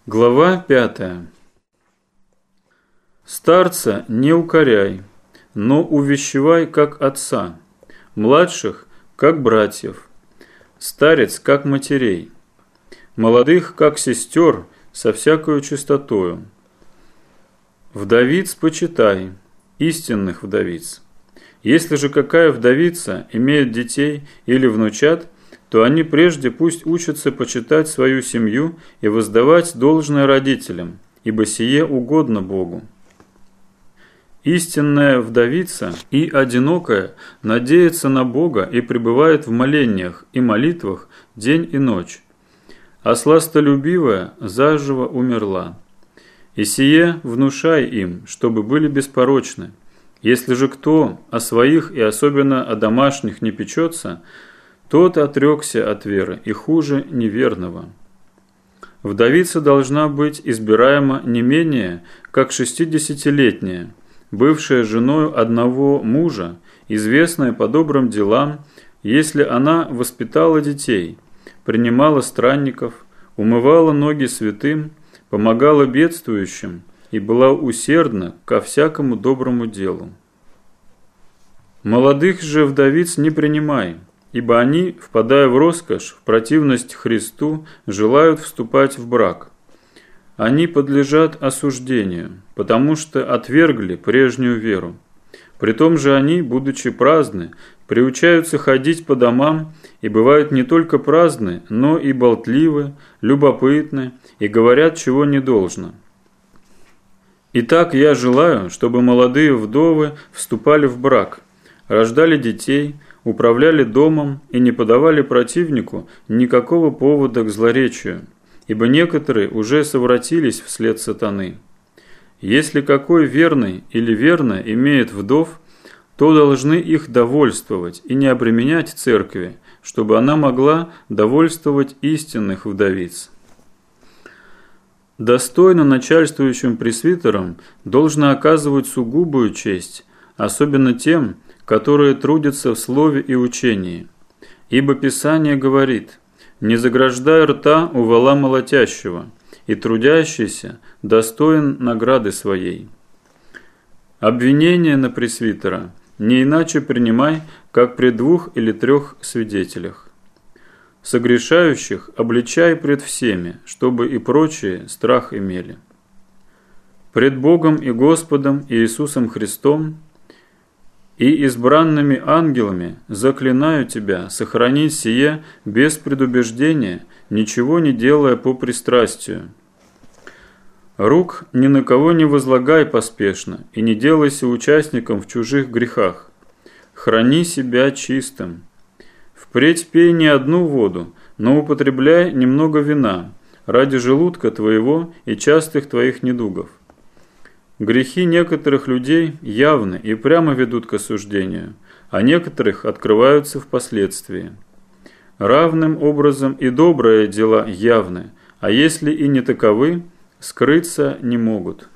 Глава 5. Старца не укоряй, но увещевай, как отца, младших, как братьев, старец, как матерей, молодых, как сестер, со всякою чистотою. Вдовиц почитай, истинных вдовиц. Если же какая вдовица имеет детей или внучат, то они прежде пусть учатся почитать свою семью и воздавать должное родителям, ибо сие угодно Богу. Истинная вдовица и одинокая надеется на Бога и пребывает в молениях и молитвах день и ночь, а сластолюбивая заживо умерла. И сие внушай им, чтобы были беспорочны. Если же кто о своих и особенно о домашних не печется, тот отрекся от веры и хуже неверного. Вдовица должна быть избираема не менее, как 60-летняя, бывшая женою одного мужа, известная по добрым делам, если она воспитала детей, принимала странников, умывала ноги святым, помогала бедствующим и была усердна ко всякому доброму делу. Молодых же вдовиц не принимай, ибо они, впадая в роскошь, в противность Христу, желают вступать в брак. Они подлежат осуждению, потому что отвергли прежнюю веру. Притом же они, будучи праздны, приучаются ходить по домам и бывают не только праздны, но и болтливы, любопытны и говорят, чего не должно. Итак, я желаю, чтобы молодые вдовы вступали в брак, рождали детей, управляли домом и не подавали противнику никакого повода к злоречию, ибо некоторые уже совратились вслед сатаны. Если какой верный или верная имеет вдов, то должны их довольствовать и не обременять церкви, чтобы она могла довольствовать истинных вдовиц. Достойно начальствующим пресвитерам должно оказывать сугубую честь, особенно тем, которые трудятся в слове и учении. Ибо Писание говорит: «Не заграждай рта у вола молотящего, и трудящийся достоин награды своей». Обвинение на пресвитера не иначе принимай, как при 2 или 3 свидетелях. Согрешающих обличай пред всеми, чтобы и прочие страх имели. Пред Богом и Господом Иисусом Христом и избранными ангелами заклинаю тебя сохранить сие без предубеждения, ничего не делая по пристрастию. Рук ни на кого не возлагай поспешно и не делайся участником в чужих грехах. Храни себя чистым. Впредь пей не одну воду, но употребляй немного вина ради желудка твоего и частых твоих недугов. Грехи некоторых людей явны и прямо ведут к осуждению, а некоторых открываются впоследствии. Равным образом и добрые дела явны, а если и не таковы, скрыться не могут.